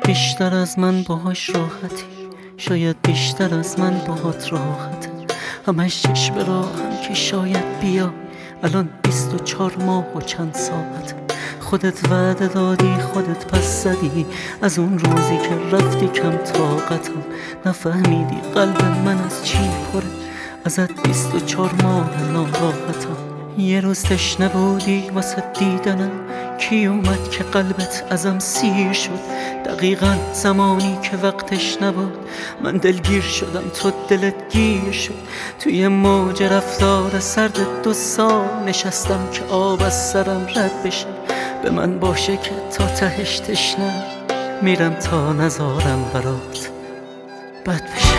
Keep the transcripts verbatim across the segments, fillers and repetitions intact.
بیشتر از من باهاش راحتی، شاید بیشتر از من باهات راحته. همش چشم راهم که شاید بیا، الان بیست و چهار ماه و چند ساعته. خودت وعده دادی خودت پس زدی، از اون روزی که رفتی کم طاقتم. نفهمیدی قلب من از چی پره، ازت بیست و چهار ماه ناراحتم. یه روز تشنه بودی واسه دیدنم، کی اومد که قلبت ازم سیر شد؟ دقیقا زمانی که وقتش نبود، من دلگیر شدم تو دلت گیر شد. توی موج رفتار سرد دو سال نشستم که آب از سرم رد بشه. به من باشه که تا تهش تشنه میرم تا نزارم برات بد بشه.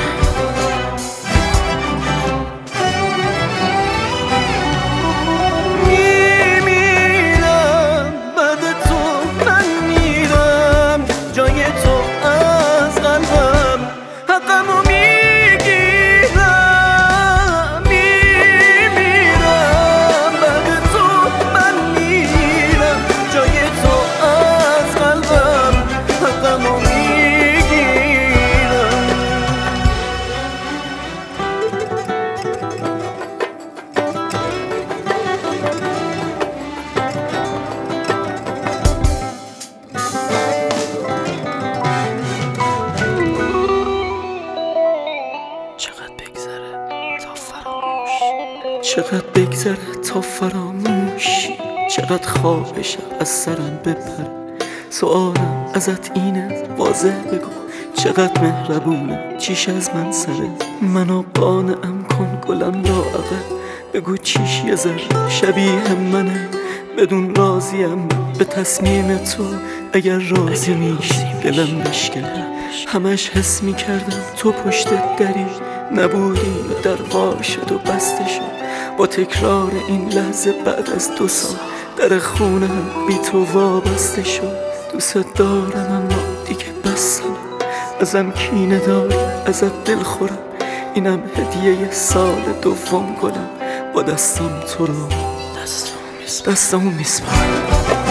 چقدر بگذره تا فراموشی، چقدر خواب شب از سرم بپره. سوالم ازت اینه واضح بگو، چقدر مهربونه چیش از من سره. منو قانعم کن گلم لاغه، بگو چیش یه ذره شبیه منه. بدون راضیم به تصمیم تو، اگر راضی میشی دلم بشکنه. همش حس میکردم تو پشت دری نبودی و در وا شد و بسته شد. با تکرار این لحظه بعد از دو سال در خونه بی تو وابسته شد. دوست دارم اما دیگه بسم، ازم کینه داری ازت دل خورم. اینم هدیه سال دوم گلم، با دستم تو رو دستمو میسپارم.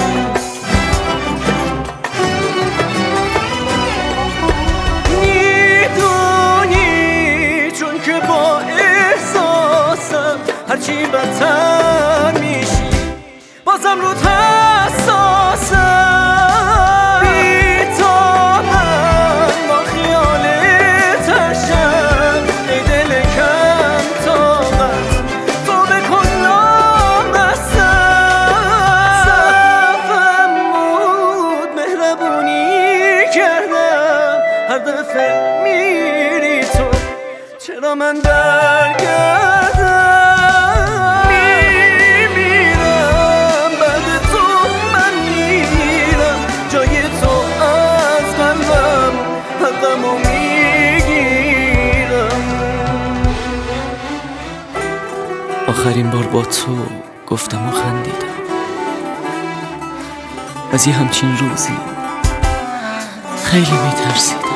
هرچی بدتر میشی بازم رو حساسم. بی تو من با خیالت هرشم، ای دل کم طاقت تو بکن نامستم. صفم بود مهربونی کردم، هر دفعه میری تو چرا من برگردم؟ آخرین بار با تو گفتم و خندیدم، از یه همچین روزی خیلی میترسیدم.